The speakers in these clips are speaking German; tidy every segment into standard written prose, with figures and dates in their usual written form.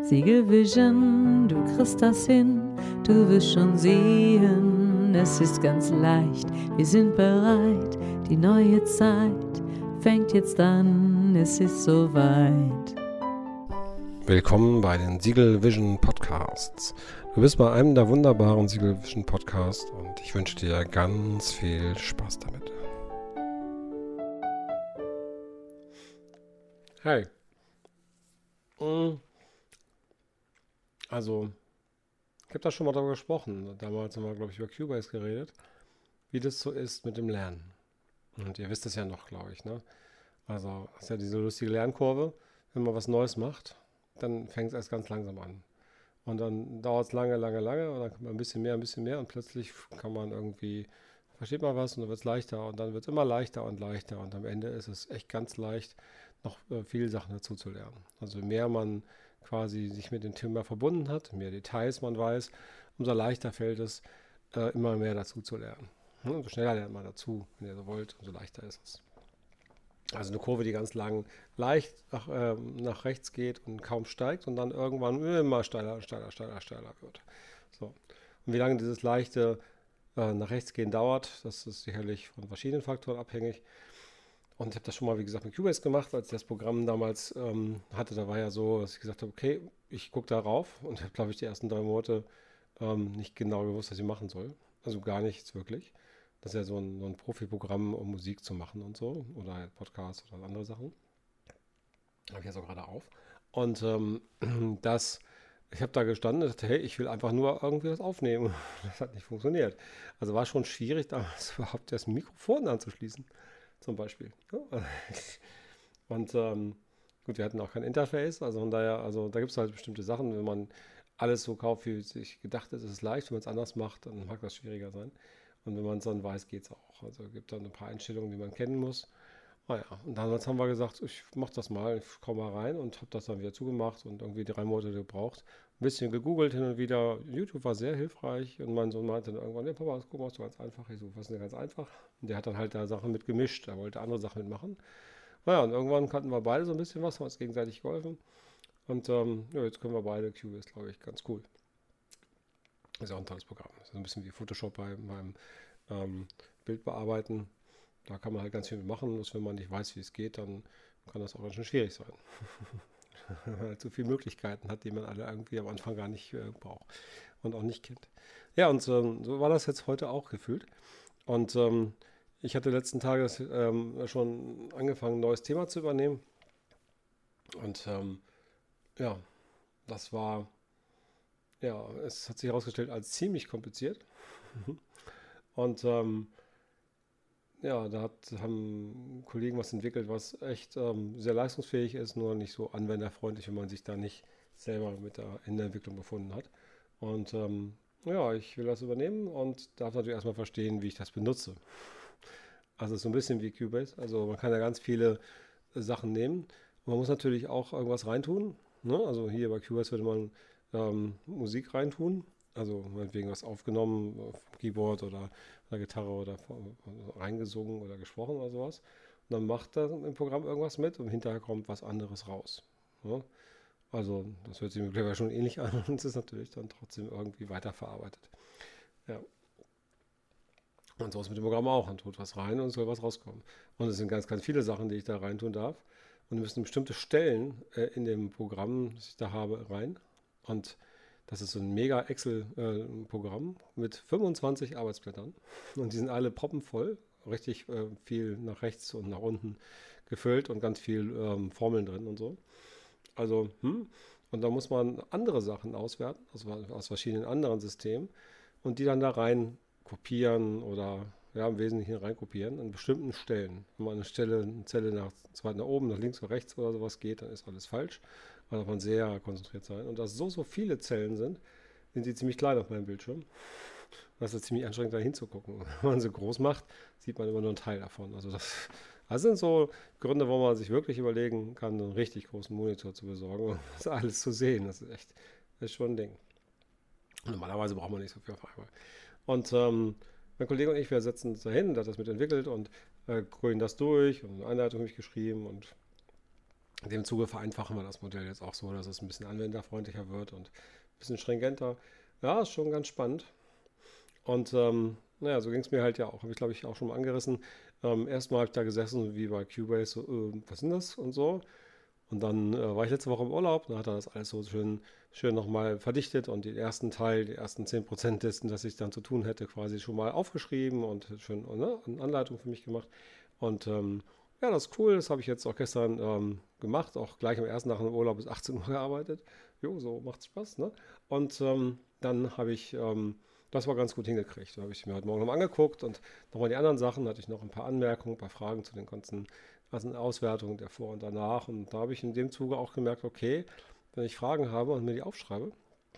Siegel Vision, du kriegst das hin, du wirst schon sehen, es ist ganz leicht, wir sind bereit, die neue Zeit fängt jetzt an, es ist soweit. Willkommen bei den Siegel Vision Podcasts. Du bist bei einem der wunderbaren Siegel Vision Podcasts und ich wünsche dir ganz viel Spaß damit. Hey. Also, ich habe da schon mal darüber gesprochen. Damals haben wir, glaube ich, über Cubase geredet, wie das so ist mit dem Lernen. Und ihr wisst es ja noch, glaube ich, ne? Also, das ist ja diese lustige Lernkurve. Wenn man was Neues macht, dann fängt es erst ganz langsam an. Und dann dauert es lange und dann kommt man ein bisschen mehr und plötzlich kann man irgendwie, versteht man was und dann wird es leichter und dann wird es immer leichter und am Ende ist es echt ganz leicht, noch viele Sachen dazu zu lernen. Also je mehr man quasi sich mit dem Thema verbunden hat, mehr Details man weiß, umso leichter fällt es, immer mehr dazu zu lernen. Umso schneller lernt man dazu, wenn ihr so wollt, umso leichter ist es. Also eine Kurve, die ganz lang leicht nach rechts geht und kaum steigt und dann irgendwann immer steiler wird. So. Und wie lange dieses leichte nach rechts gehen dauert, das ist sicherlich von verschiedenen Faktoren abhängig. Und ich habe das schon mal, wie gesagt, mit Cubase gemacht, als ich das Programm damals hatte. Da war ja so, dass ich gesagt habe, okay, ich gucke da rauf und habe, glaube ich, die ersten 3 Monate nicht genau gewusst, was ich machen soll. Also gar nichts wirklich. Das ist ja so ein Profi-Programm, um Musik zu machen und so. Oder halt Podcasts oder andere Sachen. Habe ich jetzt auch gerade auf. Und ich habe da gestanden und dachte, hey, ich will einfach nur irgendwie was aufnehmen. Das hat nicht funktioniert. Also war schon schwierig, damals überhaupt das Mikrofon anzuschließen, zum Beispiel. Und gut, wir hatten auch kein Interface, also von daher, also da gibt es halt bestimmte Sachen, wenn man alles so kauft, wie sich gedacht ist, ist es leicht. Wenn man es anders macht, dann mag das schwieriger sein. Und wenn man es dann weiß, geht es auch. Also es gibt dann ein paar Einstellungen, die man kennen muss. Naja, und damals haben wir gesagt, ich mache das mal, ich komme mal rein und habe das dann wieder zugemacht und irgendwie 3 Monate gebraucht. Ein bisschen gegoogelt hin und wieder. YouTube war sehr hilfreich und mein Sohn meinte dann irgendwann, nee, Papa, das machst du ganz einfach. Ich so, was ist denn ganz einfach? Und der hat dann halt da Sachen mit gemischt, er wollte andere Sachen mitmachen. Naja, und irgendwann kannten wir beide so ein bisschen was, haben uns gegenseitig geholfen. Und ja, jetzt können wir beide. Cubase, glaube ich, ganz cool. Ist auch ein tolles Programm. Ist ein bisschen wie Photoshop beim Bild bearbeiten. Da kann man halt ganz viel machen. Bloß wenn man nicht weiß, wie es geht, dann kann das auch ganz schön schwierig sein. Wenn man halt so viele Möglichkeiten hat, die man alle irgendwie am Anfang gar nicht braucht und auch nicht kennt. Ja, und so war das jetzt heute auch gefühlt. Und ich hatte letzten Tage schon angefangen, ein neues Thema zu übernehmen. Und ja, das war, ja, es hat sich herausgestellt als ziemlich kompliziert. Und ja, haben Kollegen was entwickelt, was echt sehr leistungsfähig ist, nur nicht so anwenderfreundlich, wenn man sich da nicht selber in der Entwicklung befunden hat. Und ja, ich will das übernehmen und darf natürlich erstmal verstehen, wie ich das benutze. Also so ein bisschen wie Cubase. Also man kann ja ganz viele Sachen nehmen. Und man muss natürlich auch irgendwas reintun. Ne? Also hier bei Cubase würde man Musik reintun. Also meinetwegen was aufgenommen vom Keyboard oder der Gitarre oder reingesungen oder gesprochen oder sowas. Und dann macht das im Programm irgendwas mit und hinterher kommt was anderes raus. Ja? Also das hört sich mir schon ähnlich an und es ist natürlich dann trotzdem irgendwie weiterverarbeitet. Ja. Und so ist mit dem Programm auch. Man tut was rein und es soll was rauskommen. Und es sind ganz, ganz viele Sachen, die ich da reintun darf. Und es müssen bestimmte Stellen in dem Programm, das ich da habe, rein. Und das ist so ein mega Excel-Programm mit 25 Arbeitsblättern. Und die sind alle proppenvoll, richtig viel nach rechts und nach unten gefüllt und ganz viel Formeln drin und so. Also, und da muss man andere Sachen auswerten, also aus verschiedenen anderen Systemen und die dann da rein kopieren oder ja, im Wesentlichen reinkopieren an bestimmten Stellen. Wenn man eine Zelle nach oben, nach links oder rechts oder sowas geht, dann ist alles falsch. Da darf man sehr konzentriert sein. Und da so viele Zellen sind die ziemlich klein auf meinem Bildschirm. Das ist ziemlich anstrengend, da hinzugucken. Wenn man sie groß macht, sieht man immer nur einen Teil davon. Also das sind so Gründe, wo man sich wirklich überlegen kann, einen richtig großen Monitor zu besorgen und das alles zu sehen. Das ist schon ein Ding. Und normalerweise braucht man nicht so viel auf einmal. Und mein Kollege und ich, wir setzen uns dahin, der hat das mitentwickelt und grünen das durch und eine Einleitung habe ich geschrieben und In dem Zuge vereinfachen wir das Modell jetzt auch so, dass es ein bisschen anwenderfreundlicher wird und ein bisschen stringenter. Ja, ist schon ganz spannend. Und naja, so ging es mir halt ja auch, habe ich glaube ich auch schon mal angerissen. Erstmal habe ich da gesessen, wie bei Cubase, so, was ist denn das und so. Und dann war ich letzte Woche im Urlaub, da hat er das alles so schön nochmal verdichtet und den ersten Teil, die ersten 10% dessen, das ich dann zu tun hätte, quasi schon mal aufgeschrieben und schön eine Anleitung für mich gemacht. Und ja, das ist cool, das habe ich jetzt auch gestern gemacht, auch gleich am ersten Tag im Urlaub bis 18 Uhr gearbeitet. Jo, so macht Spaß, ne? Und dann habe ich das war ganz gut hingekriegt. Da habe ich mir heute Morgen nochmal angeguckt und nochmal die anderen Sachen, hatte ich noch ein paar Anmerkungen, ein paar Fragen zu den ganzen Auswertungen der Vor- und Danach. Und da habe ich in dem Zuge auch gemerkt, okay, wenn ich Fragen habe und mir die aufschreibe,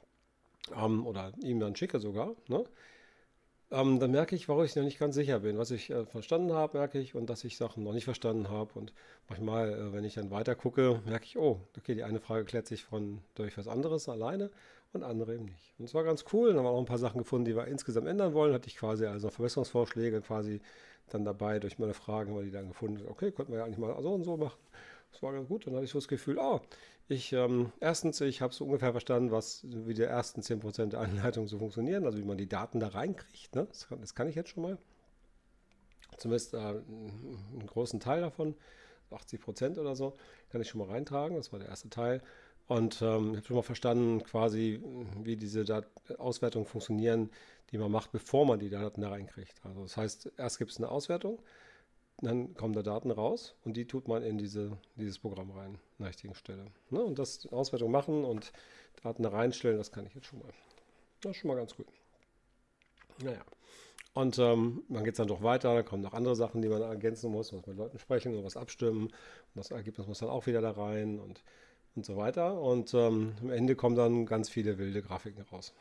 oder ihm dann schicke sogar, ne, dann merke ich, warum ich noch nicht ganz sicher bin. Was ich verstanden habe, merke ich, und dass ich Sachen noch nicht verstanden habe. Und manchmal, wenn ich dann weiter gucke, merke ich, oh, okay, die eine Frage klärt sich durch was anderes alleine und andere eben nicht. Und es war ganz cool. Dann haben wir auch ein paar Sachen gefunden, die wir insgesamt ändern wollen. Hatte ich quasi also Verbesserungsvorschläge quasi dann dabei. Durch meine Fragen haben wir die dann gefunden. Okay, könnten wir ja eigentlich mal so und so machen. Das war ganz gut. Dann hatte ich so das Gefühl, oh, erstens, ich habe so ungefähr verstanden, wie die ersten 10% der Anleitung so funktionieren, also wie man die Daten da reinkriegt. Ne? Das kann ich jetzt schon mal. Zumindest einen großen Teil davon, 80% oder so, kann ich schon mal reintragen. Das war der erste Teil. Und ich habe schon mal verstanden, quasi, wie diese Auswertungen funktionieren, die man macht, bevor man die Daten da reinkriegt. Also das heißt, erst gibt es eine Auswertung, dann kommen da Daten raus und die tut man in dieses Programm rein, an der richtigen Stelle. Ne? Und das Auswertung machen und Daten da reinstellen, das kann ich jetzt schon mal. Das ist schon mal ganz gut. Naja. Und dann geht es dann doch weiter, dann kommen noch andere Sachen, die man ergänzen muss, muss mit Leuten sprechen und was abstimmen. Und das Ergebnis muss dann auch wieder da rein und so weiter. Und am Ende kommen dann ganz viele wilde Grafiken raus.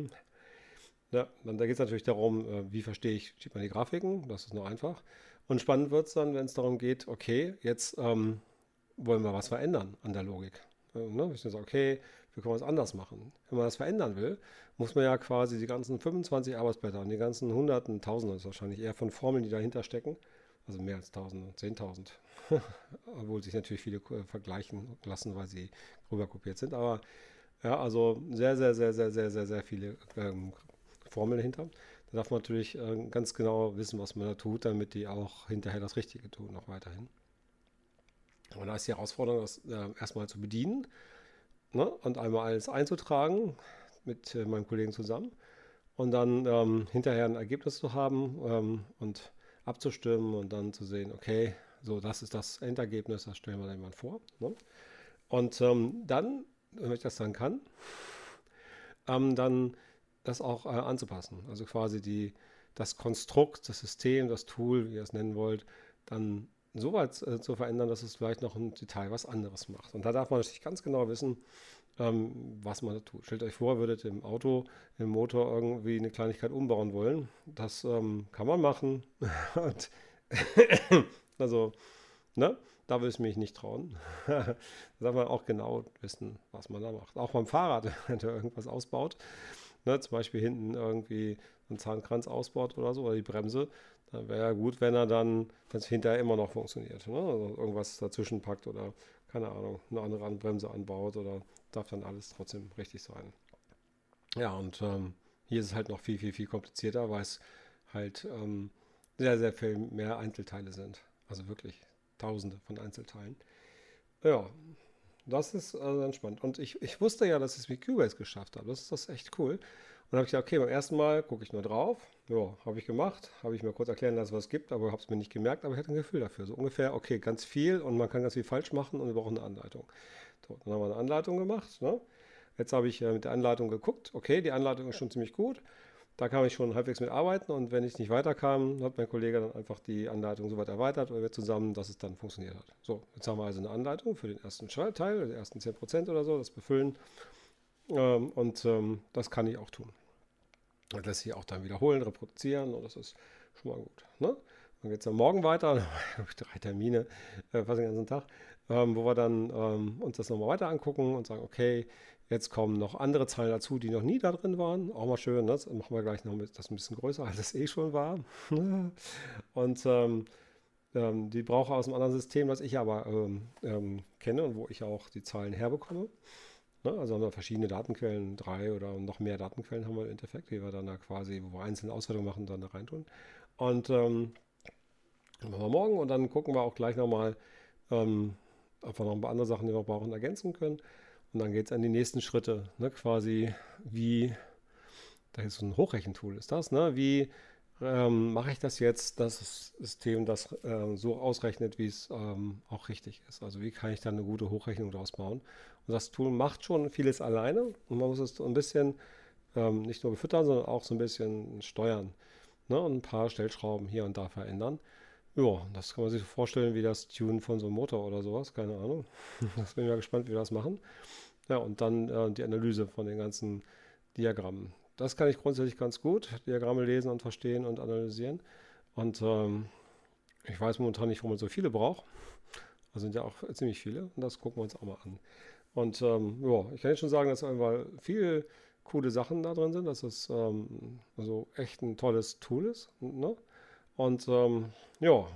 Ja, dann da geht es natürlich darum, wie schiebt man die Grafiken, das ist nur einfach. Und spannend wird es dann, wenn es darum geht, okay, jetzt wollen wir was verändern an der Logik. Ne? Ich sage, okay, wie können wir es anders machen? Wenn man das verändern will, muss man ja quasi die ganzen 25 Arbeitsblätter und die ganzen Hunderten, Tausende, das ist wahrscheinlich eher von Formeln, die dahinter stecken, also mehr als Tausende, 10.000, obwohl sich natürlich viele vergleichen lassen, weil sie rüberkopiert sind, aber ja, also sehr, sehr, sehr, sehr, sehr, sehr, sehr viele Formeln dahinter. Da darf man natürlich ganz genau wissen, was man da tut, damit die auch hinterher das Richtige tun, noch weiterhin. Und da ist die Herausforderung, das erstmal zu bedienen, ne? Und einmal alles einzutragen mit meinem Kollegen zusammen und dann hinterher ein Ergebnis zu haben und abzustimmen und dann zu sehen, okay, so das ist das Endergebnis, das stellen wir dann mal vor. Ne? Und dann, wenn ich das dann kann, dann das auch anzupassen. Also quasi das Konstrukt, das System, das Tool, wie ihr es nennen wollt, dann so weit zu verändern, dass es vielleicht noch im Detail was anderes macht. Und da darf man natürlich ganz genau wissen, was man da tut. Stellt euch vor, würdet im Motor irgendwie eine Kleinigkeit umbauen wollen. Das kann man machen. Und also, ne? Da will ich mich nicht trauen. Da darf man auch genau wissen, was man da macht. Auch beim Fahrrad, wenn ihr irgendwas ausbaut, ne, zum Beispiel hinten irgendwie einen Zahnkranz ausbaut oder so, oder die Bremse, dann wäre ja gut, wenn es hinterher immer noch funktioniert. Ne? Also irgendwas dazwischen packt oder, keine Ahnung, eine andere Bremse anbaut oder darf dann alles trotzdem richtig sein. Ja, und hier ist es halt noch viel, viel, viel komplizierter, weil es halt sehr, sehr viel mehr Einzelteile sind. Also wirklich Tausende von Einzelteilen. Ja, das ist also ganz spannend. Und ich wusste ja, dass ich es mit Cubase geschafft habe. Das ist echt cool. Und dann habe ich gesagt, okay, beim ersten Mal gucke ich nur drauf. Ja, habe ich gemacht. Habe ich mir kurz erklären lassen, was es gibt, aber habe es mir nicht gemerkt. Aber ich hatte ein Gefühl dafür. So ungefähr, okay, ganz viel und man kann ganz viel falsch machen und wir brauchen eine Anleitung. So, dann haben wir eine Anleitung gemacht. Ne? Jetzt habe ich mit der Anleitung geguckt. Okay, die Anleitung ist schon ziemlich gut. Da kann ich schon halbwegs mit arbeiten und wenn ich nicht weiterkam, hat mein Kollege dann einfach die Anleitung so weit erweitert oder wir zusammen, dass es dann funktioniert hat. So, jetzt haben wir also eine Anleitung für den ersten Teil, die ersten 10% oder so, das Befüllen und das kann ich auch tun. Das lässt sich auch dann wiederholen, reproduzieren und das ist schon mal gut. Ne? Dann geht es dann morgen weiter, dann habe ich 3 Termine, fast den ganzen Tag, wo wir dann uns das nochmal weiter angucken und sagen, okay, jetzt kommen noch andere Zahlen dazu, die noch nie da drin waren. Auch mal schön, ne? Das machen wir gleich noch das ein bisschen größer, als es eh schon war. Und Die brauche aus einem anderen System, das ich aber kenne und wo ich auch die Zahlen herbekomme. Ne? Also haben wir verschiedene Datenquellen, 3 oder noch mehr Datenquellen haben wir im Endeffekt, die wir dann da quasi, wo wir einzelne Auswertungen machen, dann da reintun. Und machen wir morgen und dann gucken wir auch gleich nochmal, ob wir noch ein paar andere Sachen, die wir brauchen, ergänzen können. Und dann geht es an die nächsten Schritte, ne? Quasi wie, da ist so ein Hochrechentool, ist das, ne? Wie mache ich das jetzt, dass das System das so ausrechnet, wie es auch richtig ist. Also wie kann ich dann eine gute Hochrechnung daraus bauen. Und das Tool macht schon vieles alleine und man muss es so ein bisschen nicht nur befüttern, sondern auch so ein bisschen steuern. Ne? Und ein paar Stellschrauben hier und da verändern. Ja, das kann man sich so vorstellen wie das Tunen von so einem Motor oder sowas, keine Ahnung. Das bin ich mal gespannt, wie wir das machen. Ja, und dann die Analyse von den ganzen Diagrammen. Das kann ich grundsätzlich ganz gut, Diagramme lesen und verstehen und analysieren. Und ich weiß momentan nicht, warum man so viele braucht. Also sind ja auch ziemlich viele und das gucken wir uns auch mal an. Und ja, ich kann jetzt schon sagen, dass einfach viele coole Sachen da drin sind, dass es also echt ein tolles Tool ist. Ne? Und ja,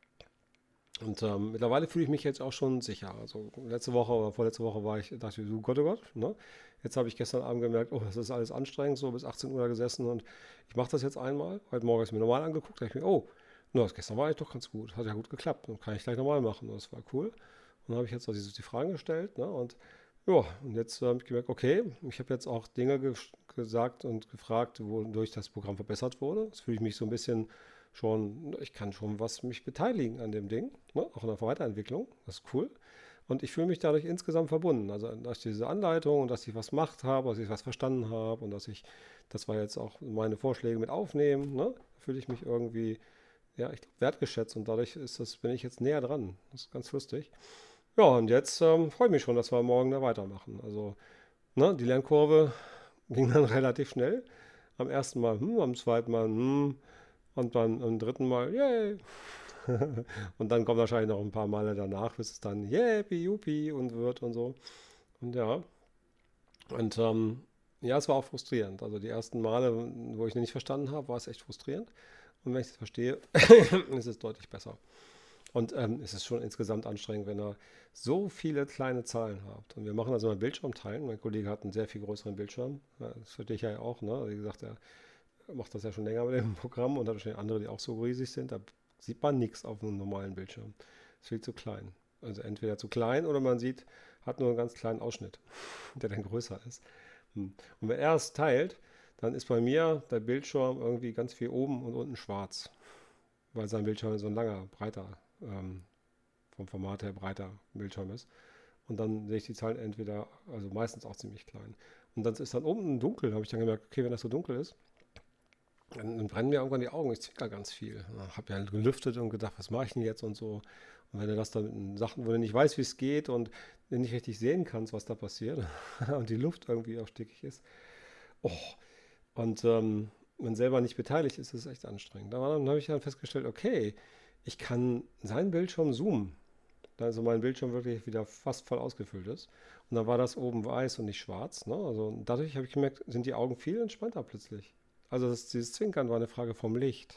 und mittlerweile fühle ich mich jetzt auch schon sicher. Also letzte Woche oder vorletzte Woche dachte ich, so Gott, oh Gott, ne? Jetzt habe ich gestern Abend gemerkt, oh, das ist alles anstrengend, so bis 18 Uhr da gesessen und ich mache das jetzt einmal. Heute Morgen ist mir normal angeguckt, da dachte ich mir, oh, na, das gestern war eigentlich doch ganz gut, hat ja gut geklappt, dann kann ich gleich nochmal machen, das war cool. Und dann habe ich jetzt also die Fragen gestellt, ne? Und ja, und jetzt habe ich gemerkt, okay, ich habe jetzt auch Dinge gesagt und gefragt, wodurch das Programm verbessert wurde. Jetzt fühle ich mich so ein bisschen schon, ich kann schon mich beteiligen an dem Ding, ne? Auch in der Weiterentwicklung, das ist cool. Und ich fühle mich dadurch insgesamt verbunden. Also durch diese Anleitung und dass ich was gemacht habe, dass ich was verstanden habe und das war jetzt auch meine Vorschläge mit aufnehmen, ne? Fühle ich mich irgendwie, ja, ich glaube, wertgeschätzt und dadurch bin ich jetzt näher dran. Das ist ganz lustig. Ja, und jetzt freue ich mich schon, dass wir morgen da weitermachen. Also, ne, die Lernkurve ging dann relativ schnell. Am ersten Mal, am zweiten Mal, und dann am dritten Mal, yay. Und dann kommen wahrscheinlich noch ein paar Male danach, bis es dann yippie, yuppie und wird und so. Und ja, und ja, es war auch frustrierend. Also die ersten Male, wo ich nicht verstanden habe, war es echt frustrierend. Und wenn ich es verstehe, ist es deutlich besser. Und es ist schon insgesamt anstrengend, wenn ihr so viele kleine Zahlen habt. Und wir machen also mal Bildschirm teilen. Mein Kollege hat einen sehr viel größeren Bildschirm. Das verstehe ich ja auch. Ne? Wie gesagt, er macht das ja schon länger mit dem Programm und hat wahrscheinlich andere, die auch so riesig sind. Da sieht man nichts auf einem normalen Bildschirm. Ist viel zu klein. Also entweder zu klein oder man hat nur einen ganz kleinen Ausschnitt, der dann größer ist. Und wenn er es teilt, dann ist bei mir der Bildschirm irgendwie ganz viel oben und unten schwarz, weil sein Bildschirm so ein langer, breiter, vom Format her breiter Bildschirm ist. Und dann sehe ich die Zahlen entweder, also meistens auch ziemlich klein. Und dann ist dann unten dunkel, habe ich dann gemerkt, okay, wenn das so dunkel ist, dann brennen mir irgendwann die Augen, ich zwinker ganz viel. Habe ja gelüftet und gedacht, was mache ich denn jetzt und so. Und wenn du das dann in Sachen, wo du nicht weißt, wie es geht und nicht richtig sehen kannst, was da passiert und die Luft irgendwie auch stickig ist, oh, und man selber nicht beteiligt ist, ist es echt anstrengend. Dann habe ich dann festgestellt, okay, ich kann seinen Bildschirm zoomen. Also mein Bildschirm wirklich wieder fast voll ausgefüllt ist. Und dann war das oben weiß und nicht schwarz. Ne? Also dadurch habe ich gemerkt, sind die Augen viel entspannter plötzlich. Also dieses Zwinkern war eine Frage vom Licht.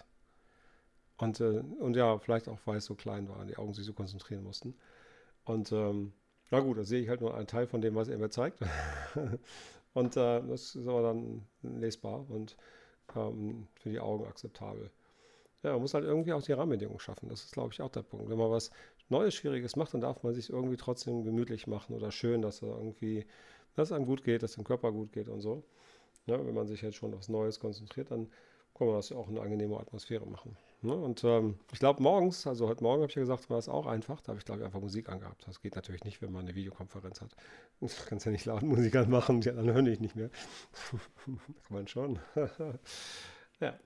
Und ja, vielleicht auch, weil es so klein war, die Augen sich so konzentrieren mussten. Und na gut, da sehe ich halt nur einen Teil von dem, was er mir zeigt. Und das ist aber dann lesbar und für die Augen akzeptabel. Ja, man muss halt irgendwie auch die Rahmenbedingungen schaffen. Das ist, glaube ich, auch der Punkt. Wenn man was Neues, Schwieriges macht, dann darf man sich irgendwie trotzdem gemütlich machen oder schön, dass es einem gut geht, dass dem Körper gut geht und so. Ja, wenn man sich jetzt schon aufs Neues konzentriert, dann kann man das ja auch in eine angenehme Atmosphäre machen. Ne? Und ich glaube morgens, also heute Morgen habe ich ja gesagt, war es auch einfach. Da habe ich, glaube ich, einfach Musik angehabt. Das geht natürlich nicht, wenn man eine Videokonferenz hat. Du kannst ja nicht laut Musik anmachen, die anderen hören dich nicht mehr. Kann man schon. Ja.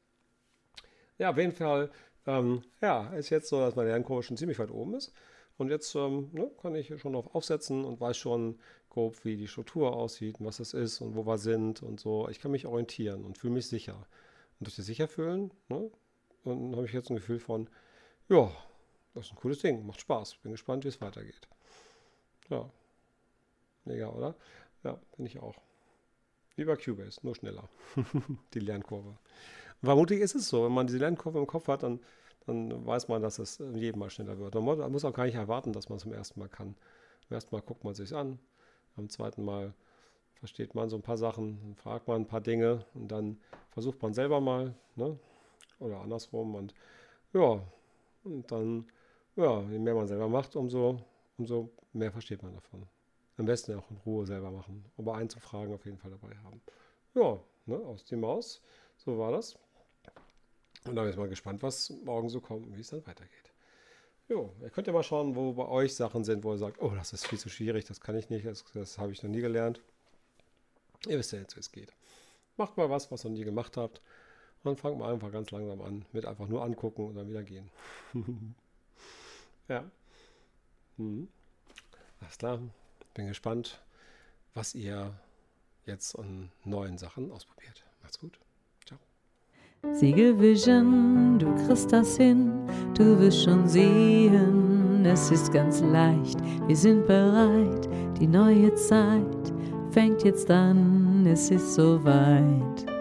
Ja, auf jeden Fall, ja, ist jetzt so, dass meine Lernkurve schon ziemlich weit oben ist. Und jetzt ne, kann ich schon darauf aufsetzen und weiß schon grob, wie die Struktur aussieht und was es ist und wo wir sind und so. Ich kann mich orientieren und fühle mich sicher. Und durch das Sicherfühlen, ne, und habe ich jetzt ein Gefühl von, ja, das ist ein cooles Ding, macht Spaß. Bin gespannt, wie es weitergeht. Ja, mega, oder? Ja, bin ich auch. Wie bei Cubase, nur schneller. Die Lernkurve. Und vermutlich ist es so, wenn man diese Lernkurve im Kopf hat, dann dann weiß man, dass es jedem Mal schneller wird. Man muss auch gar nicht erwarten, dass man es zum ersten Mal kann. Beim ersten Mal guckt man es sich an, beim zweiten Mal versteht man so ein paar Sachen, dann fragt man ein paar Dinge und dann versucht man selber mal, ne? Oder andersrum und ja, und dann, ja, je mehr man selber macht, umso mehr versteht man davon. Am besten auch in Ruhe selber machen, aber einzufragen auf jeden Fall dabei haben. Ja, ne, aus die Maus, so war das. Und da bin ich mal gespannt, was morgen so kommt und wie es dann weitergeht. Jo, ihr könnt ja mal schauen, wo bei euch Sachen sind, wo ihr sagt, oh, das ist viel zu schwierig, das kann ich nicht, das habe ich noch nie gelernt. Ihr wisst ja jetzt, wie es geht. Macht mal was ihr noch nie gemacht habt. Und dann fangt mal einfach ganz langsam an, mit einfach nur angucken und dann wieder gehen. Ja. Alles klar. Bin gespannt, was ihr jetzt an neuen Sachen ausprobiert. Macht's gut. Ciao. Siegelvision, du kriegst das hin, du wirst schon sehen, es ist ganz leicht, wir sind bereit, die neue Zeit fängt jetzt an, es ist soweit.